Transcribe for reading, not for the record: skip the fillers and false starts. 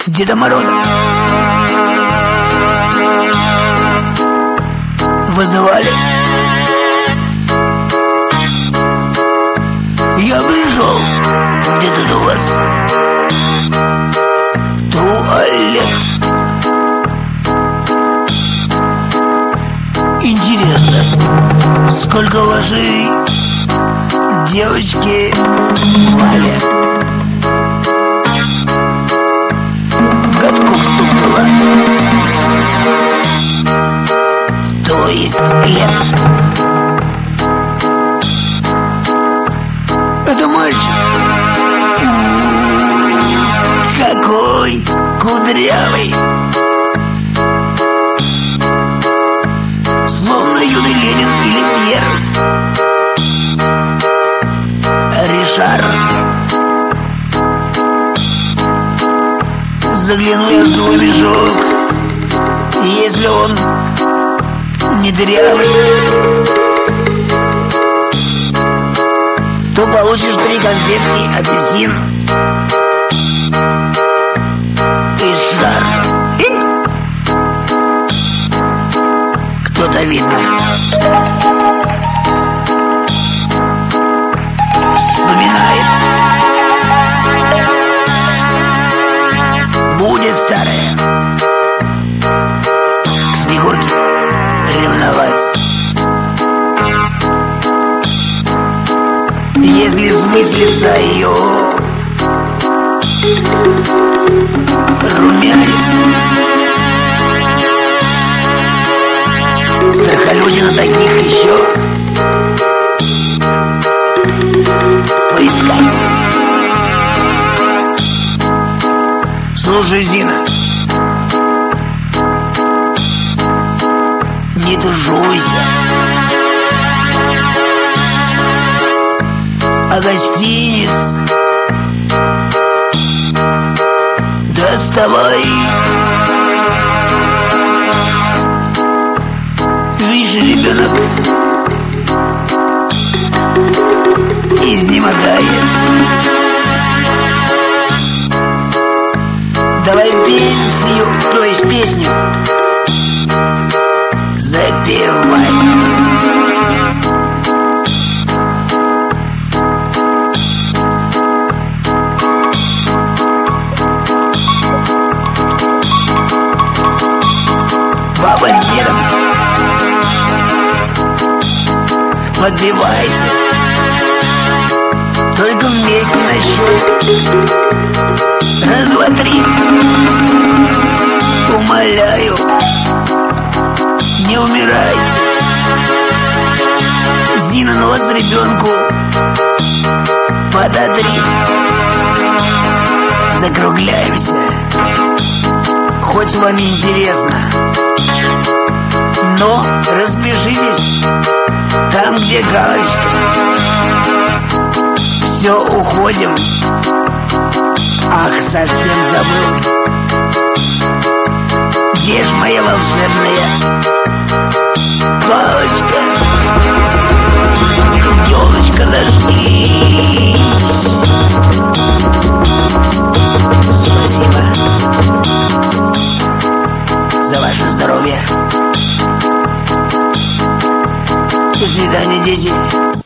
Деда Мороза вызывали. Я пришел. Где тут у вас туалет? Интересно, сколько вашей девочки Валя в годку стукнула? То есть лет. Это мальчик. Какой кудрявый. Словно юный Ленин или Пьер Ришар. Загляну я в свой мешок. Если он не дырявый, то получишь 3 конфетки апельсин и шар. Кто-то, видно, вспоминает. Будет старая к Снегурке ревновать. Если смыслится ее румянец. Страхолюдина таких еще поискать. Слушай, Зина, не тужуйся, а гостиниц доставай. Видишь, ребенок изнемогает. Давай пенсию, то есть песню запевай. Баба с дедом подбивайте, только вместе на счет. 1, 2, 3. Умоляю, не умирайте. Зина, нос ребенку подотри. Закругляемся. Хоть вам интересно, но распишитесь там, где галочка. Все, уходим. Ах, совсем забыл. Где ж моя волшебная палочка? Елочка, зажгись. Спасибо за ваше здоровье. До свидания, дети.